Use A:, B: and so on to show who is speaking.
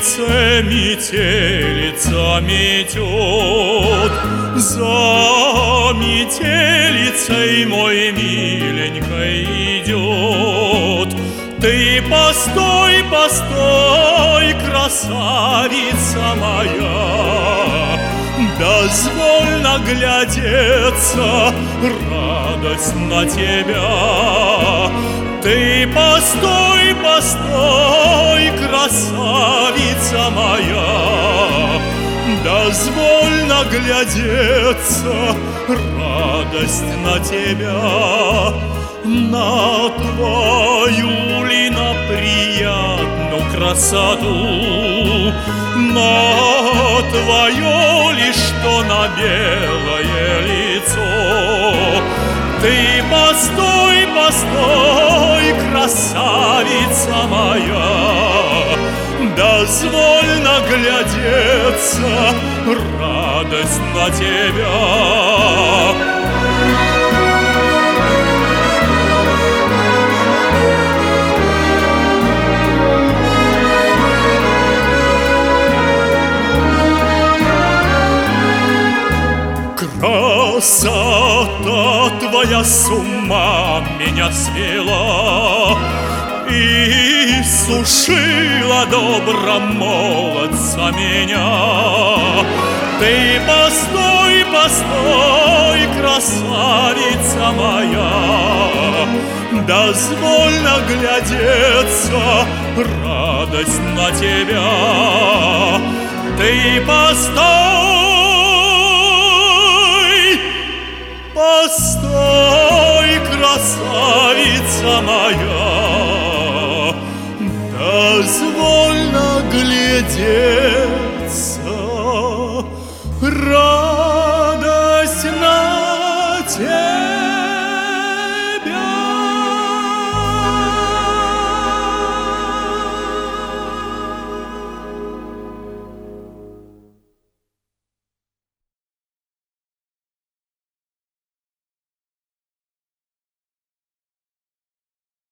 A: метелице метелица метет, за метелицей мой миленькой идет. Ты постой, постой, красавица моя, дозволь наглядеться, радость на тебя. Ты постой, постой, красавица моя, дозволь наглядеться, радость на тебя. На твою ли на приятную красоту, на твое ли, что на белое лицо. Ты постой, постой, красавица моя, дозволь наглядеться, радость на тебя. Красота твоя с ума меня свела и сушила добра молодца меня. Ты постой, постой, красавица моя, дозволь наглядеться, радость на тебя. Ты постой,